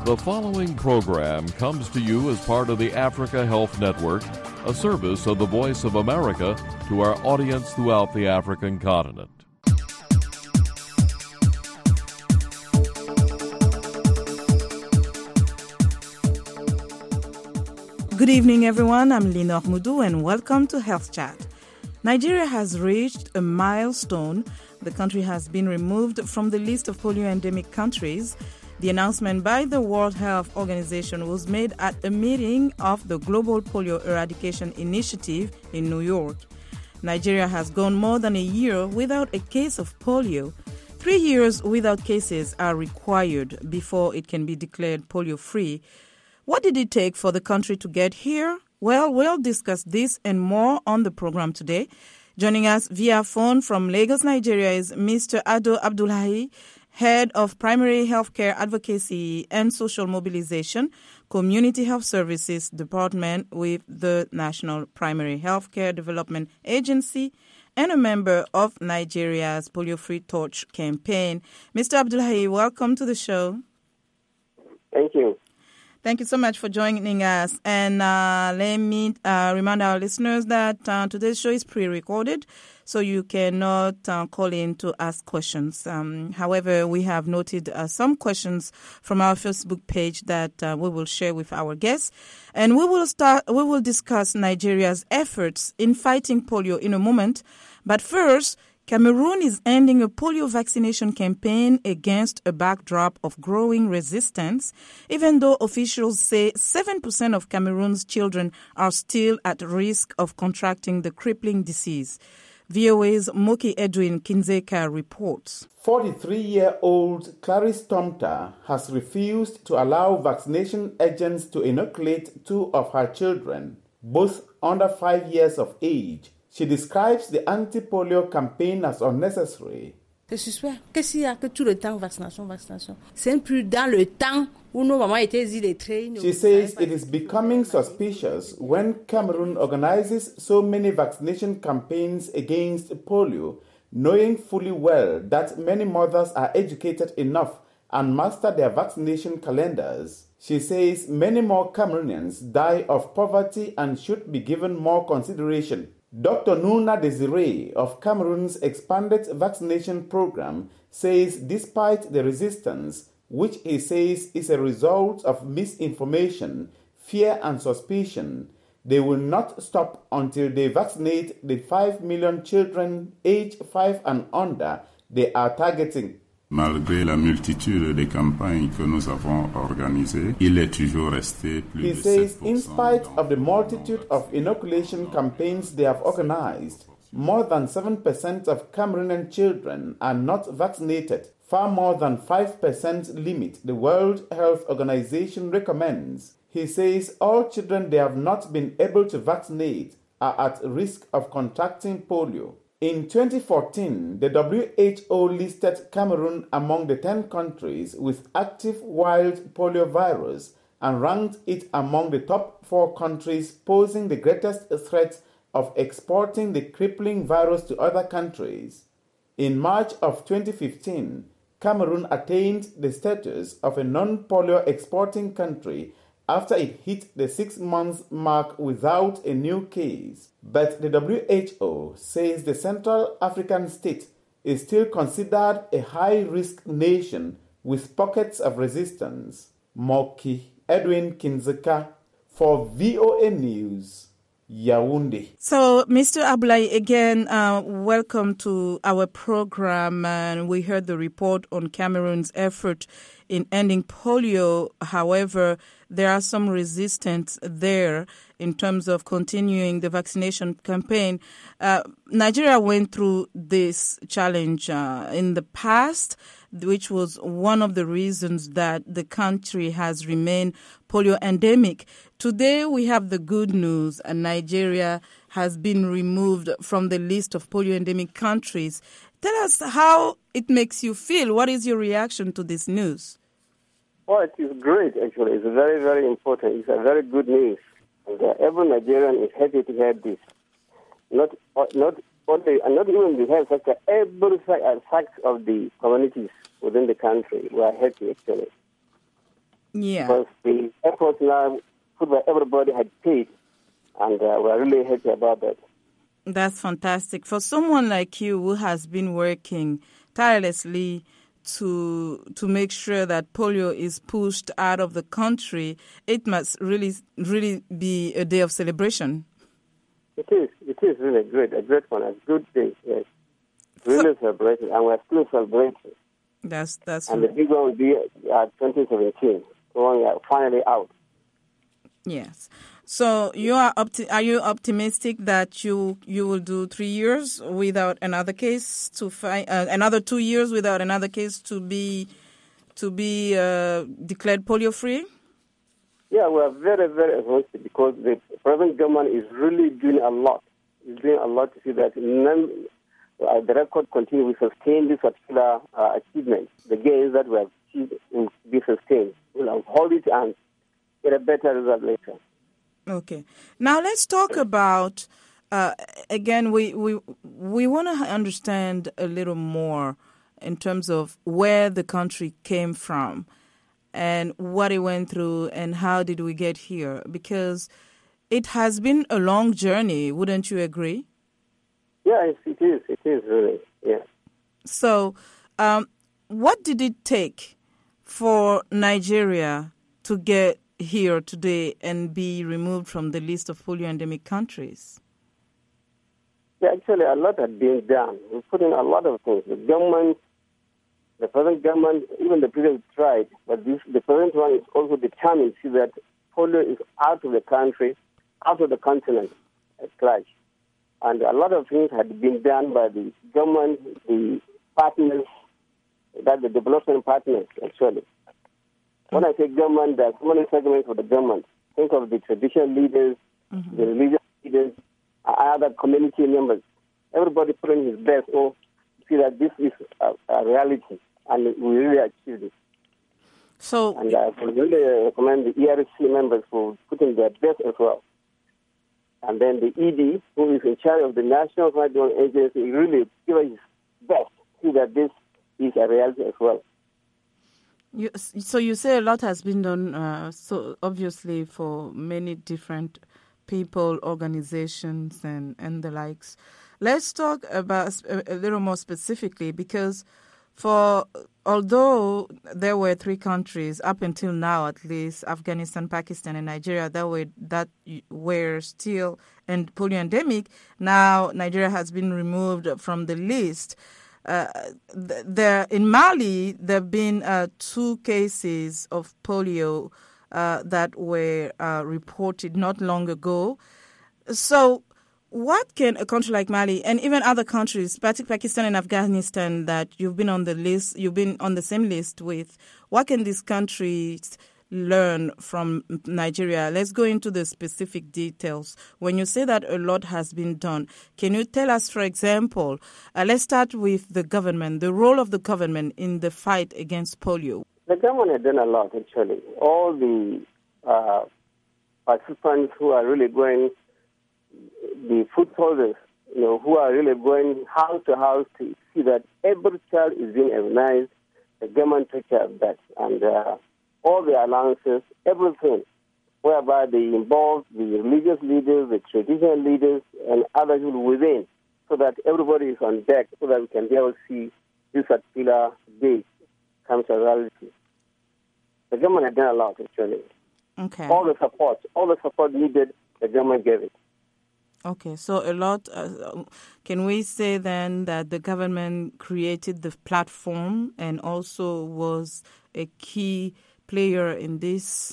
The following program comes to you as part of the Africa Health Network, a service of the Voice of America to our audience throughout the African continent. Good evening, everyone. I'm Lenore Mudu, and welcome to Health Chat. Nigeria has reached a milestone. The country has been removed from the list of polio-endemic countries. The announcement by the World Health Organization was made at a meeting of the Global Polio Eradication Initiative in New York. Nigeria has gone more than a year without a case of polio. 3 years without cases are required before it can be declared polio-free. What did it take for the country to get here? Well, we'll discuss this and more on the program today. Joining us via phone from Lagos, Nigeria is Mr. Ado Abdullahi, Head of Primary Healthcare Advocacy and Social Mobilization, Community Health Services Department with the National Primary Healthcare Development Agency, and a member of Nigeria's Polio Free Torch campaign. Mr. Abdullahi, welcome to the show. Thank you. Thank you so much for joining us. And let me remind our listeners that today's show is pre-recorded, so you cannot call in to ask questions. However, we have noted some questions from our Facebook page that we will share with our guests. And we will discuss Nigeria's efforts in fighting polio in a moment. But first, Cameroon is ending a polio vaccination campaign against a backdrop of growing resistance, even though officials say 7% of Cameroon's children are still at risk of contracting the crippling disease. VOA's Moki Edwin Kinzeka reports. 43-year-old Clarice Tomta has refused to allow vaccination agents to inoculate 2 of her children, both under 5 years of age. She describes the anti-polio campaign as unnecessary. Je suspecte que s'il y a que tout le temps vaccination. C'est plus dans le temps où nos mamans étaient illettrées. She says it is becoming suspicious when Cameroon organizes so many vaccination campaigns against polio, knowing fully well that many mothers are educated enough and master their vaccination calendars. She says many more Cameroonians die of poverty and should be given more consideration. Dr. Nuna Desiree of Cameroon's expanded vaccination program says despite the resistance, which he says is a result of misinformation, fear and suspicion, they will not stop until they vaccinate the 5 million children aged 5 and under they are targeting. Malgré la multitude de campagnes que nous avons organisées, il est toujours resté plus He de 7%. says in spite of the multitude of inoculation campaigns they have organized, more than 7% of Cameroonian children are not vaccinated, far more than 5% limit the World Health Organization recommends. He says all children they have not been able to vaccinate are at risk of contracting polio. In 2014, the WHO listed Cameroon among the 10 countries with active wild polio virus and ranked it among the top 4 countries posing the greatest threat of exporting the crippling virus to other countries. In March of 2015, Cameroon attained the status of a non-polio exporting country after it hit the 6-month mark without a new case. But the WHO says the Central African state is still considered a high-risk nation with pockets of resistance. Moki Edwin Kinzeka for VOA News, Yaoundé. So, Mr. Abdullahi, again, welcome to our program. And we heard the report on Cameroon's effort in ending polio. However, there are some resistance there in terms of continuing the vaccination campaign. Nigeria went through this challenge in the past, which was one of the reasons that the country has remained polio endemic. Today, we have the good news, and Nigeria has been removed from the list of polio endemic countries. Tell us how it makes you feel. What is your reaction to this news? Well, it is great, actually. It's very, very important. It's a very good news. And every Nigerian is happy to hear this. Not even to hear such every fact of the communities within the country. We are happy, actually. Yeah. Because the efforts now put by everybody had paid, and we're really happy about that. That's fantastic. For someone like you who has been working tirelessly to make sure that polio is pushed out of the country, it must really be a day of celebration. It is really great, a great one, a good day, yes. Really celebrating, and we're still celebrating. That's and the big one will be 2017, when we are finally out. Yes. So are you optimistic that you will do 3 years without another case to find another 2 years without another case to be declared polio free? Yeah, we are very, very optimistic because the present government is really doing a lot. It's doing a lot to see that the record continues. We sustain this particular achievement. The gains that we have achieved will be sustained. We'll hold it and get a better result later. Okay. Now let's talk about, again, we want to understand a little more in terms of where the country came from and what it went through and how did we get here, because it has been a long journey, wouldn't you agree? Yes, it is. It is really, yeah. So what did it take for Nigeria to get here today and be removed from the list of polio endemic countries? Yeah, actually, a lot had been done. We put in a lot of things. The government, the present government, even the previous tried, but the present one is also determined to see that polio is out of the country, out of the continent at large. And a lot of things had been done by the government, the partners, that the development partners, actually. When I say government, there are so many segments of the government. Think of the traditional leaders, the religious leaders, other community members. Everybody putting his best to see that this is a reality, and we really achieved it. So, and I would really recommend the ERC members for putting their best as well. And then the ED, who is in charge of the National Hydrology Agency, really give his best to see that this is a reality as well. So you say a lot has been done, so obviously for many different people, organizations, and the likes. Let's talk about a little more specifically, because although there were 3 countries up until now, at least Afghanistan, Pakistan, and Nigeria that were still polio endemic, now Nigeria has been removed from the list. In Mali, there have been 2 cases of polio that were reported not long ago. So what can a country like Mali and even other countries, particularly Pakistan and Afghanistan, that you've been on the same list with, what can these countries learn from Nigeria? Let's go into the specific details. When you say that a lot has been done, can you tell us, for example, let's start with the government, the role of the government in the fight against polio? The government has done a lot, actually. All the participants who are really going, the food holders, who are really going house to house to see that every child is being immunized, the government takes care of that. And all the allowances, everything, whereby they involve the religious leaders, the traditional leaders, and others within, so that everybody is on deck, so that we can be able to see this particular day comes to reality. The government has done a lot, actually. Okay. All the support needed, the government gave it. Okay, so a lot. Can we say then that the government created the platform and also was a key player in this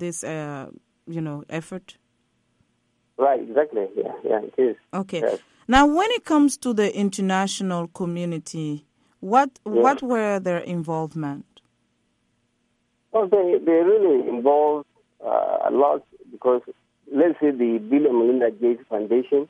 effort? Right, exactly. Yeah, it is. Okay. Yes. Now, when it comes to the international community, what were their involvement? Well, they really involved a lot because, let's say, the Bill and Melinda Gates Foundation,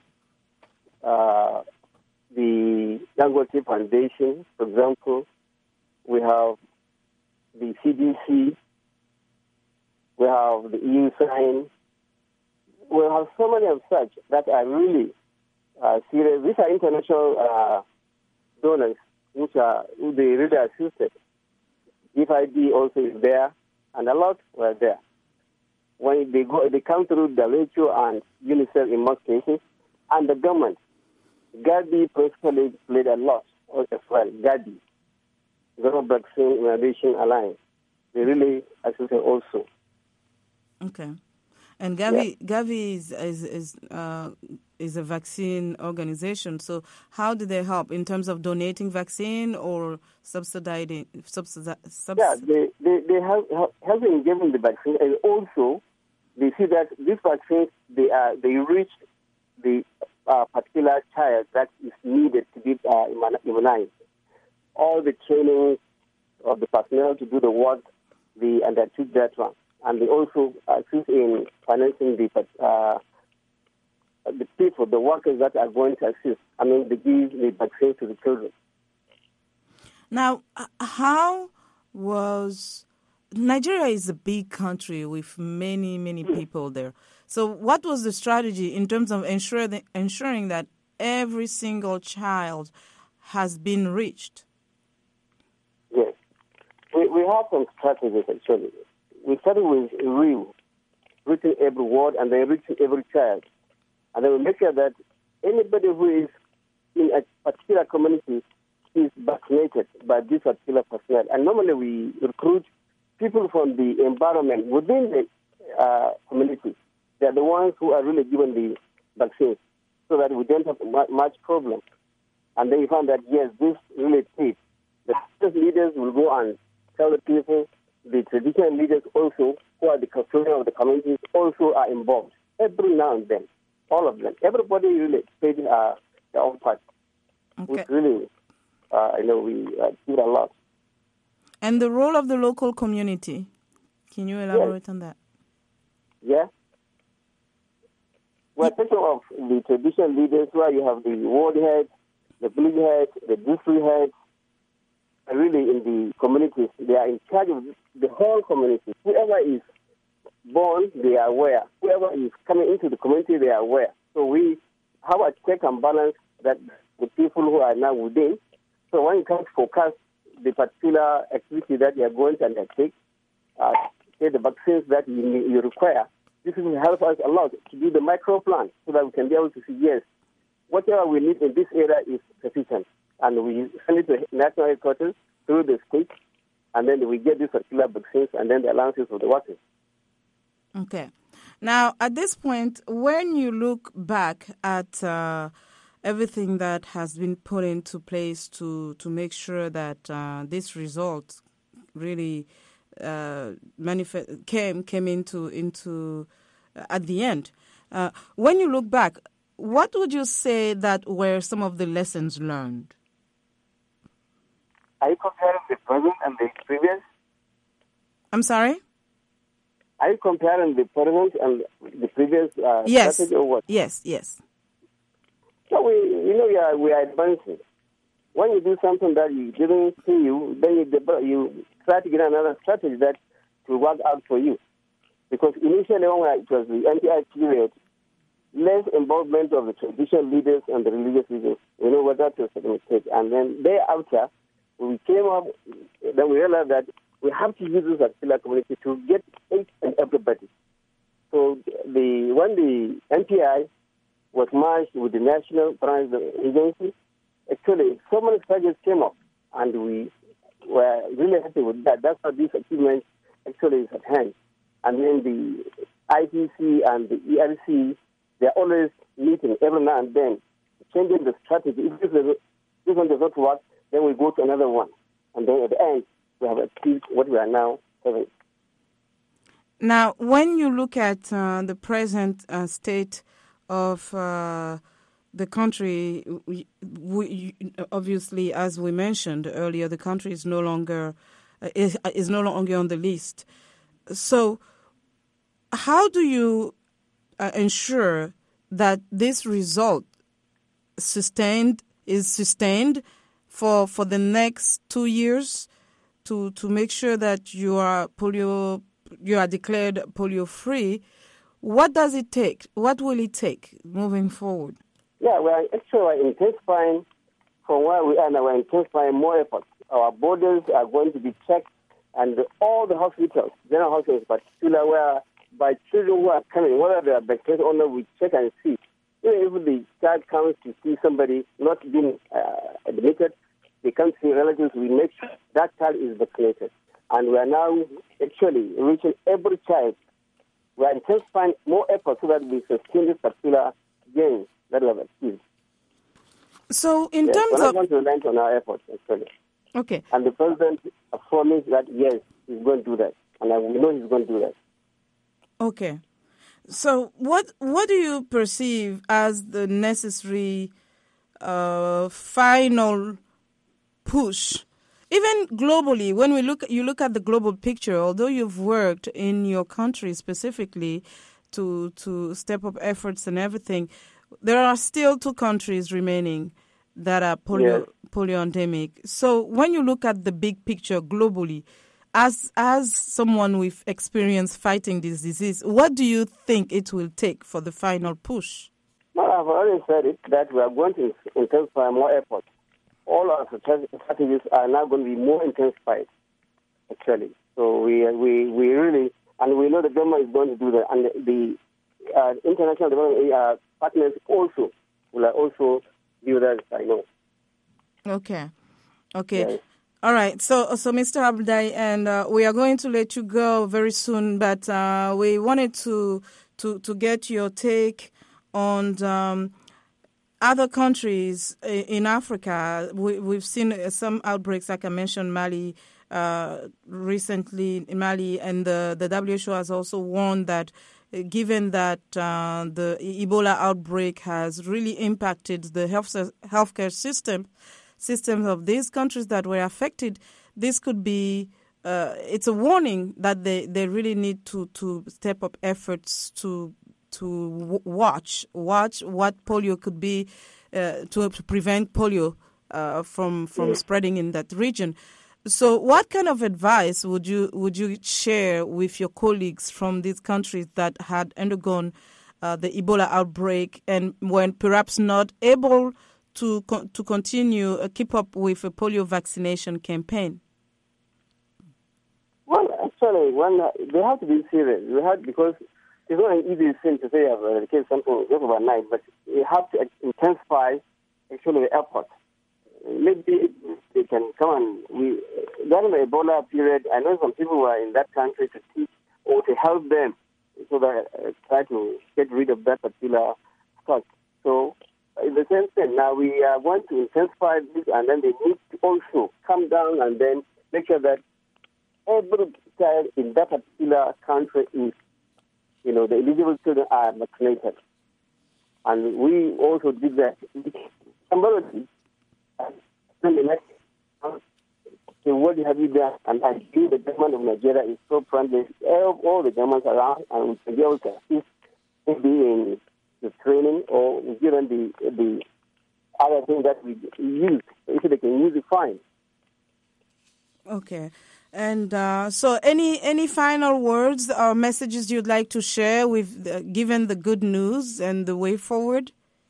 the Dangote Foundation, for example, we have the CDC, we have the EU sign, we have so many of such that are really serious. These are international donors who they really assisted. DFID also is there, and a lot were there. When they come through WHO and UNICEF in most cases, and the government, Gavi principally played a lot as well. Gavi, Global Vaccine Innovation Alliance, they really assisted also. Okay, and Gavi is a vaccine organization. So how do they help in terms of donating vaccine or subsidizing? Yeah, they help in giving the vaccine, and also they see that these vaccines they reach the particular child that is needed to be immunized. All the training of the personnel to do the work, they undertook that one. And they also assist in financing the people, the workers that are going to assist. They give the vaccine to the children. Now, how was... Nigeria is a big country with many, many people there. So what was the strategy in terms of ensuring that every single child has been reached? Yes. We have some strategies, actually. We started with reaching every ward and then reaching every child. And then we make sure that anybody who is in a particular community is vaccinated by this particular personnel. And normally we recruit people from the environment within the community. They are the ones who are really given the vaccines so that we don't have much problem. And then we found that, yes, this really fits. The leaders will go and tell the people. The traditional leaders also, who are the custodians of the communities, also are involved. Every now and then, all of them. Everybody really played their own part. Okay. Which really, we did a lot. And the role of the local community, can you elaborate on that? Yeah. We're talking of the traditional leaders where you have the ward head, the village head, the district head, really in the communities. They are in charge of the whole community. Whoever is born, they are aware. Whoever is coming into the community, they are aware. So we have a check and balance that the people who are now within. So when it comes to forecast the particular activity that you are going to undertake, say the vaccines that you require, this will help us a lot to do the micro plan so that we can be able to see, yes, whatever we need in this area is sufficient. And we send it to national headquarters through the state, and then we get these particular vaccines and then the allowances for the workers. Okay. Now, at this point, when you look back at everything that has been put into place to make sure that this result really came into at the end, when you look back, what would you say that were some of the lessons learned? Are you comparing the present and the previous? I'm sorry? Are you comparing the present and the previous strategy or what? Yes. So we are advancing. When you do something that you didn't see then you try to get another strategy that will work out for you. Because initially when it was the NPI period, less involvement of the traditional leaders and the religious leaders, what that was a mistake. And then thereafter, we came up, then we realized that we have to use this particular community to get each and everybody. So when the NPI was merged with the National Prize Agency, actually so many strategies came up, and we were really happy with that. That's how this achievement actually is at hand. And then the IPC and the ERC, they're always meeting every now and then, changing the strategy. If this one does not work, then we go to another one. And then at the end, we have achieved what we are now having. Now, when you look at the present state of the country, we obviously, as we mentioned earlier, the country is no longer on the list. So, how do you ensure that this result is sustained for the next 2 years to make sure that you are declared polio free? What does it take? What will it take moving forward? Yeah, we are actually intensifying from where we are now. We're intensifying more efforts. Our borders are going to be checked and all the hospitals, general hospitals in particular, where by children who are coming, whether they are vaccinated or not, we check and see. Even if the child comes to see somebody not being admitted, they come to see relatives, we make sure that child is vaccinated. And we are now actually reaching every child. We are intensifying more efforts so that we sustain this particular gain that we have achieved. So in terms we're not of... going to relent on our efforts, actually. Okay. And the president promised that, yes, he's going to do that. And we know he's going to do that. Okay. So what do you perceive as the necessary final push? Even globally, when you look at the global picture, although you've worked in your country specifically to step up efforts and everything, there are still 2 countries remaining that are polio endemic. So when you look at the big picture globally, as someone with experience fighting this disease, what do you think it will take for the final push? Well, I've already said it, that we are going to intensify more efforts. All our strategies are now going to be more intensified, actually. So we really, and we know the government is going to do that, and the international development partners also will also do that, I know. Okay. Yes. All right. So Mr. Abdai, and we are going to let you go very soon, but we wanted to get your take on other countries in Africa. We've seen some outbreaks, like I mentioned, Mali recently in Mali, and the WHO has also warned that given that the Ebola outbreak has really impacted the healthcare systems of these countries that were affected, this could be it's a warning that they really need to step up efforts to watch what polio could be to prevent polio from spreading in that region. So what kind of advice would you share with your colleagues from these countries that had undergone the Ebola outbreak and were perhaps not able to continue keep up with a polio vaccination campaign? Well, actually, they have to be serious. Because it's not an easy thing to say I've eradicated something just overnight, but you have to intensify actually the effort. Maybe they can come and during the Ebola period, I know some people were in that country to teach or to help them so that try to get rid of that particular stock. So in the same thing, now we are going to intensify this, and then they need to also come down and then make sure that every child in that particular country is, the eligible children are vaccinated. And we also did that. Somebody, what have you done? And I feel the government of Nigeria is so friendly. All the governments around, and we can be able to assist maybe in the training or given the other things that we use. If they can use it, fine. Okay. And so any final words or messages you'd like to share with given the good news and the way forward?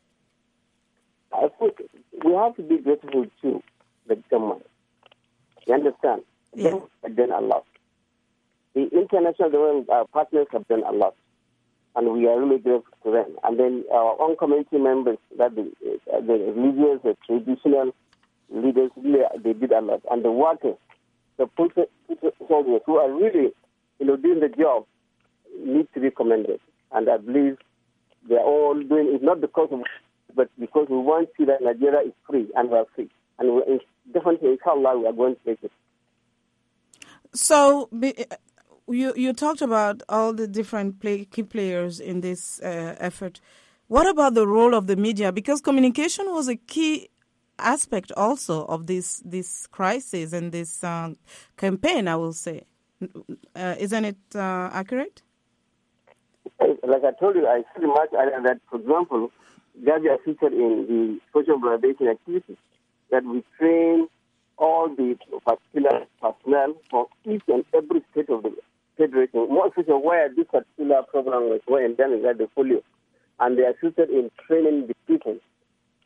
I think we have to be grateful to the government. You understand? The government have done a lot. The international development partners have done a lot. And we are really grateful to them. And then our own community members, that the religious, the traditional leaders, they did a lot. And the workers, the soldiers who are really, doing the job, need to be commended. And I believe they are all doing it not because of, but because we want to see that Nigeria is free and we are free. And definitely, inshallah, we are going to make it. So, you talked about all the different key players in this effort. What about the role of the media? Because communication was a key aspect also of this crisis and this campaign, I will say. Isn't it accurate? Like I told you, I pretty much that, for example, Gavi assisted in the social mobilization activities, that we train all the particular personnel for each and every state of the federation, more especially where this particular program was endemic, like the polio, and they assisted in training the people.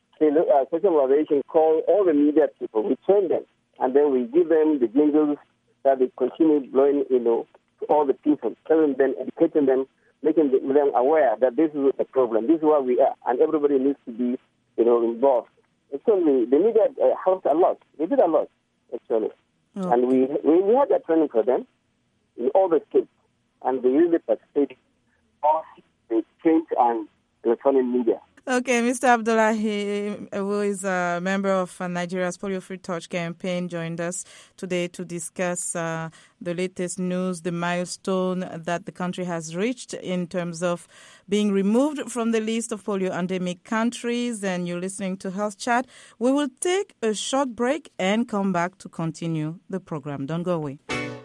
Social mobilization call all the media people, we train them, and then we give them the jingles that we continue blowing, to all the people, telling them, educating them, making them aware that this is the problem, this is where we are, and everybody needs to be, involved. Actually, the media helped a lot. They did a lot, actually. Oh. And we had that training for them in all the states, and they really participated in the print and electronic media. Okay, Mr. Abdullahi, who is a member of Nigeria's Polio Free Touch campaign, joined us today to discuss the latest news, the milestone that the country has reached in terms of being removed from the list of polio endemic countries. And you're listening to Health Chat. We will take a short break and come back to continue the program. Don't go away.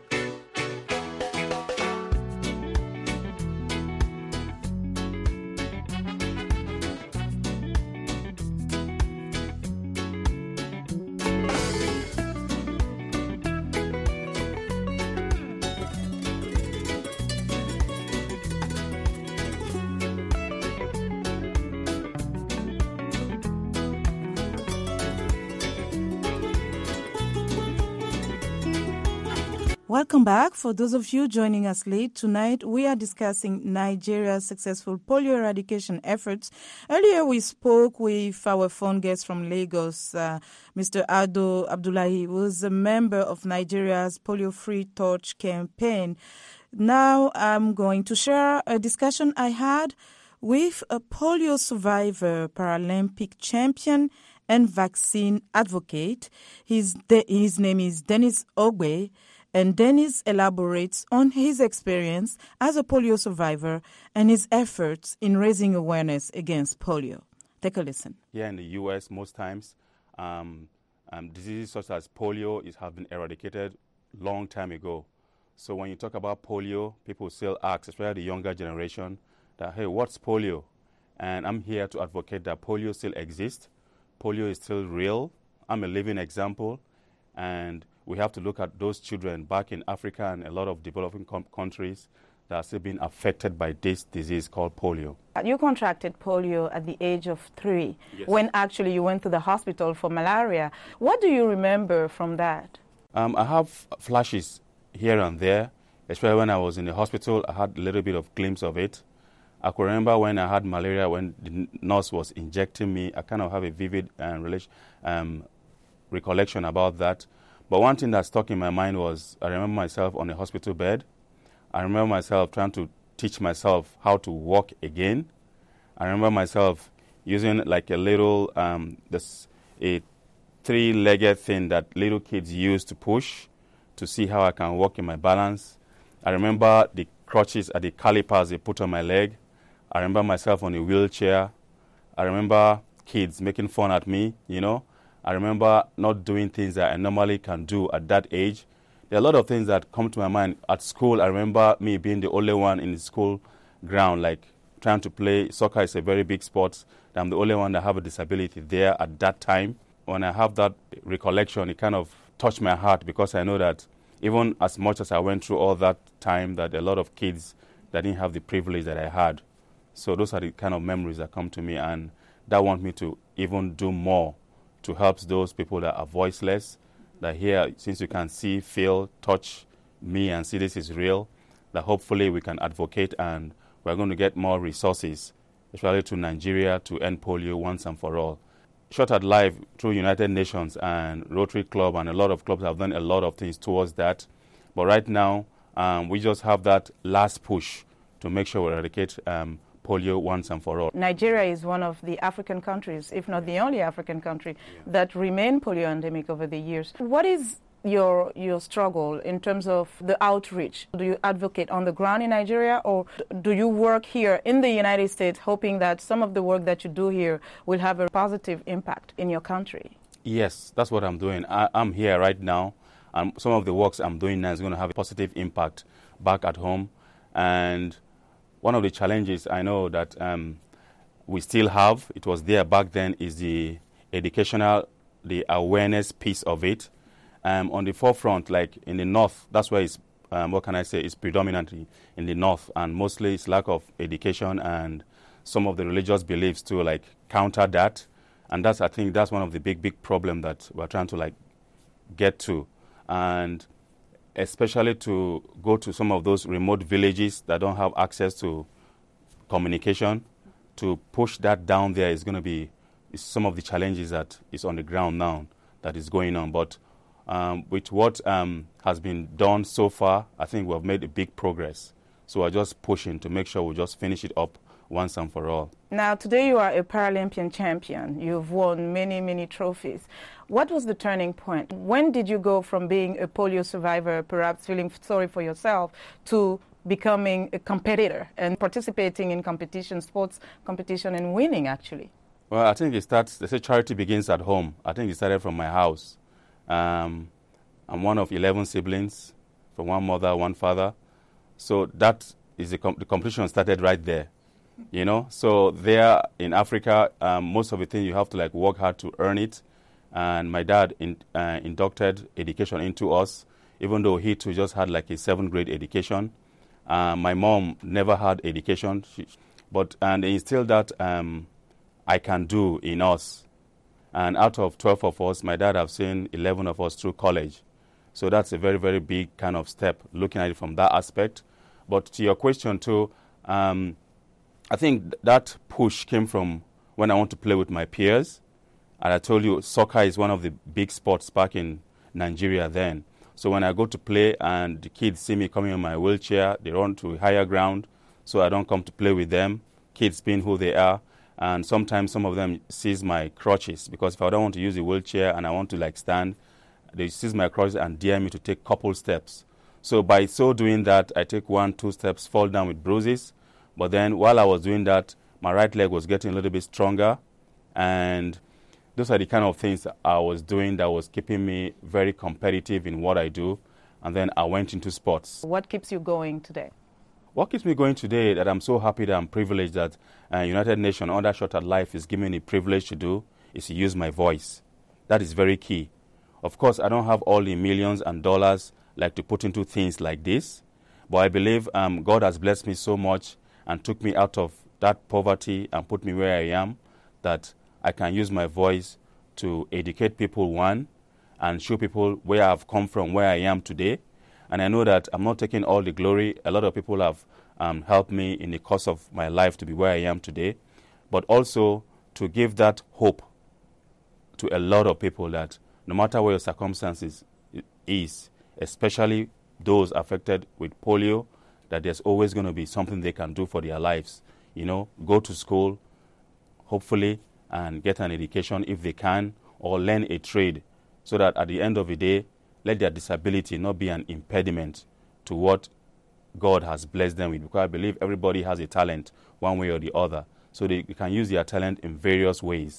Welcome back. For those of you joining us late, tonight we are discussing Nigeria's successful polio eradication efforts. Earlier we spoke with our phone guest from Lagos, Mr. Ado Abdullahi, who is a member of Nigeria's Polio Free Touch campaign. Now I'm going to share a discussion I had with a polio survivor, Paralympic champion, and vaccine advocate. His name is Dennis Ogbe. And Dennis elaborates on his experience as a polio survivor and his efforts in raising awareness against polio. Take a listen. Here in the U.S., most times, diseases such as polio have been eradicated long time ago. So when you talk about polio, people still ask, especially the younger generation, that, hey, what's polio? And I'm here to advocate that polio still exists. Polio is still real. I'm a living example. And we have to look at those children back in Africa and a lot of developing countries that are still being affected by this disease called polio. You contracted polio at the age of 3, yes, when actually you went to the hospital for malaria. What do you remember from that? I have flashes here and there, especially when I was in the hospital. I had a little bit of glimpse of it. I could remember when I had malaria, when the nurse was injecting me. I kind of have a vivid recollection about that. But one thing that stuck in my mind was I remember myself on a hospital bed. I remember myself trying to teach myself how to walk again. I remember myself using like a little, a 3-legged thing that little kids use to push to see how I can walk in my balance. I remember the crutches and the calipers they put on my leg. I remember myself on a wheelchair. I remember kids making fun at me, I remember not doing things that I normally can do at that age. There are a lot of things that come to my mind. At school, I remember me being the only one in the school ground, like trying to play. Soccer is a very big sport. I'm the only one that have a disability there at that time. When I have that recollection, it kind of touched my heart because I know that even as much as I went through all that time, that there are a lot of kids that didn't have the privilege that I had. So those are the kind of memories that come to me, and that want me to even do more to help those people that are voiceless, that here, since you can see, feel, touch me and see this is real, that hopefully we can advocate and we're going to get more resources, especially to Nigeria, to end polio once and for all. Shot at Life through United Nations and Rotary Club and a lot of clubs have done a lot of things towards that. But right now, we just have that last push to make sure we eradicate polio once and for all. Nigeria is one of the African countries, if not the only African country, that remain polio endemic over the years. What is your struggle in terms of the outreach? Do you advocate on the ground in Nigeria, or do you work here in the United States hoping that some of the work that you do here will have a positive impact in your country? Yes, that's what I'm doing. I'm here right now, and some of the works I'm doing now is going to have a positive impact back at home. And one of the challenges I know that we still have, it was there back then, is the educational, the awareness piece of it. On the forefront, like in the north, that's where it's, it's predominantly in the north, and mostly it's lack of education and some of the religious beliefs to like counter that. And I think that's one of the big problem that we're trying to like get to. And especially to go to some of those remote villages that don't have access to communication. To push that down there is going to be some of the challenges that is on the ground now that is going on. But with what has been done so far, I think we have made a big progress. So we're just pushing to make sure we just finish it up once and for all. Now, today you are a Paralympian champion. You've won many, many trophies. What was the turning point? When did you go from being a polio survivor, perhaps feeling sorry for yourself, to becoming a competitor and participating in competition, sports competition, and winning, actually? Well, I think it starts, they say charity begins at home. I think it started from my house. I'm one of 11 siblings, from one mother, one father. So that is the competition started right there, you know. So there in Africa, most of the things you have to work hard to earn it. And my dad inducted education into us, even though he too just had a 7th grade education. My mom never had education, and they instilled that I can do in us. And out of 12 of us, my dad have seen 11 of us through college. So that's a very, very big kind of step, looking at it from that aspect. But to your question too, I think that push came from when I want to play with my peers. And I told you, soccer is one of the big sports back in Nigeria then. So when I go to play and the kids see me coming in my wheelchair, they run to higher ground, so I don't come to play with them, kids being who they are. And sometimes some of them seize my crutches, because if I don't want to use a wheelchair and I want to stand, they seize my crutches and dare me to take couple steps. So by so doing that, I take 1-2 steps, fall down with bruises. But then while I was doing that, my right leg was getting a little bit stronger. And those are the kind of things that I was doing that was keeping me very competitive in what I do. And then I went into sports. What keeps you going today? What keeps me going today, that I'm so happy that I'm privileged that United Nations under Shot at Life is giving me the privilege to do, is to use my voice. That is very key. Of course, I don't have all the millions and dollars to put into things like this, but I believe God has blessed me so much and took me out of that poverty and put me where I am, that I can use my voice to educate people, one, and show people where I've come from, where I am today. And I know that I'm not taking all the glory. A lot of people have helped me in the course of my life to be where I am today, but also to give that hope to a lot of people that no matter what your circumstances is, especially those affected with polio, that there's always going to be something they can do for their lives. You know, go to school, hopefully, and get an education if they can, or learn a trade, so that at the end of the day, let their disability not be an impediment to what God has blessed them with. Because I believe everybody has a talent one way or the other. So they can use their talent in various ways.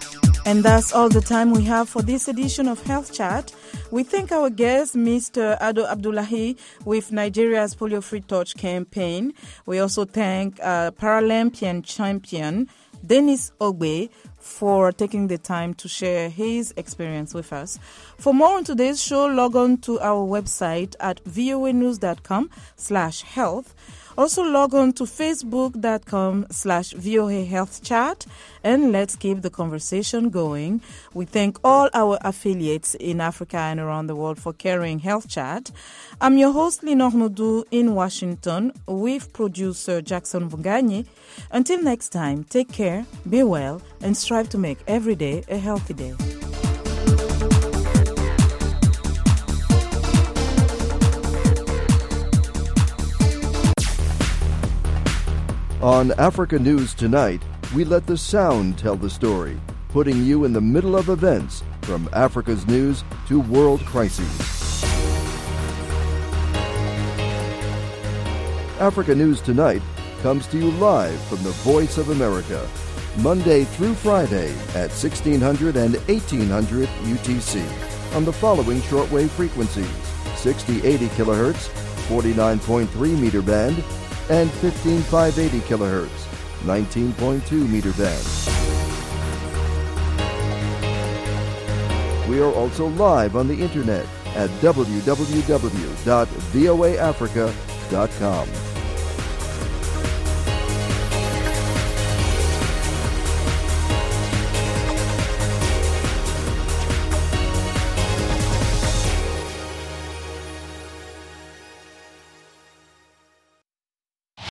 And that's all the time we have for this edition of Health Chat. We thank our guest, Mr. Ado Abdullahi, with Nigeria's Polio Free Touch campaign. We also thank Paralympian champion Dennis Ogbe for taking the time to share his experience with us. For more on today's show, log on to our website at voanews.com/health. Also log on to facebook.com/VOA Health Chat, and let's keep the conversation going. We thank all our affiliates in Africa and around the world for carrying Health Chat. I'm your host, Linor Mudu, in Washington, with producer Jackson Vunganye. Until next time, take care, be well, and strive to make every day a healthy day. On Africa News Tonight, we let the sound tell the story, putting you in the middle of events from Africa's news to world crises. Africa News Tonight comes to you live from the Voice of America, Monday through Friday at 1600 and 1800 UTC on the following shortwave frequencies: 6080 kilohertz, 49.3 meter band, and 15580 kilohertz, 19.2 meter band. We are also live on the internet at www.voaafrica.com.